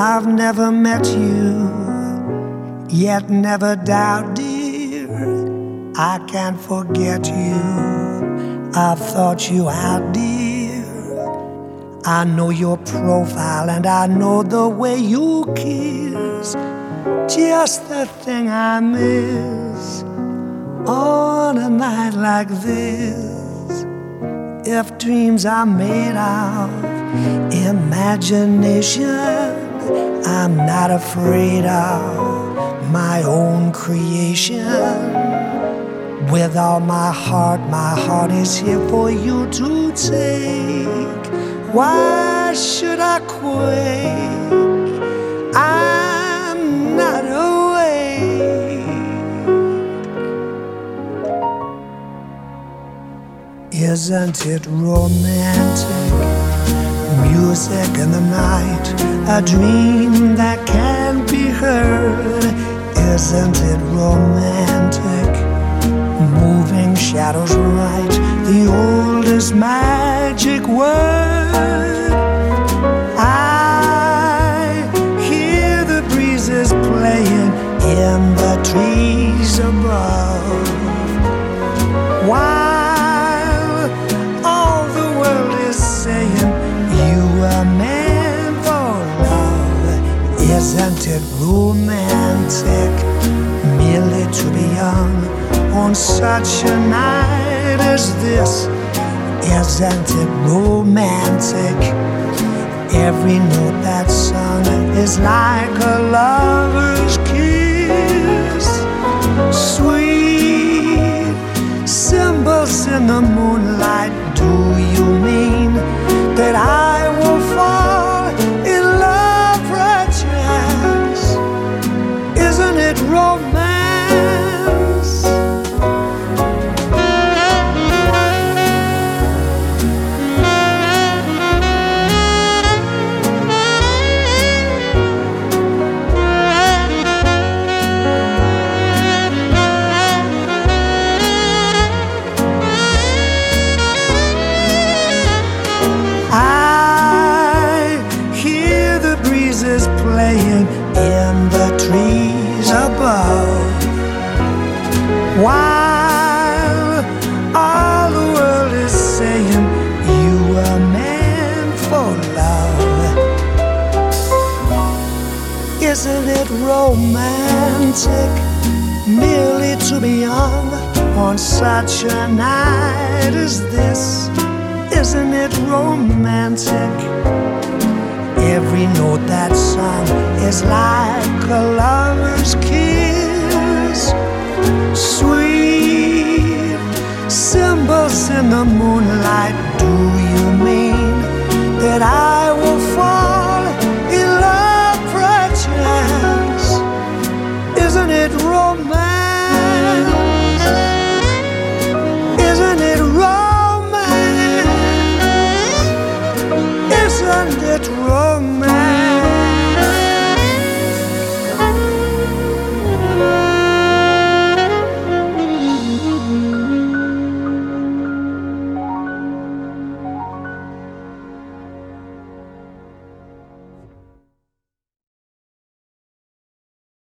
I've never met you, yet never doubt, dear, I can't forget you. I've thought you out, dear. I know your profile and I know the way you kiss. Just the thing I miss on a night like this. If dreams are made of imagination, I'm not afraid of my own creation. With all my heart is here for you to take. Why should I quake? I'm not awake. Isn't it romantic? Music in the night, a dream that can't be heard. Isn't it romantic? Moving shadows right, the oldest magic word. I hear the breezes playing in the trees above, while all the world is saying you are meant for love. Isn't it romantic merely to be young on such a night as this? Isn't it romantic? Every note that's sung is like a lover's kiss. Sweet symbols in the moonlight, do you mean that I will fall in love perchance? Isn't it romance? Playing in the trees above, while all the world is saying you are meant for love. Isn't it romantic merely to be young on such a night as this? Isn't it romantic? Every note that's sung is like a lover's kiss. Sweet symbols in the moon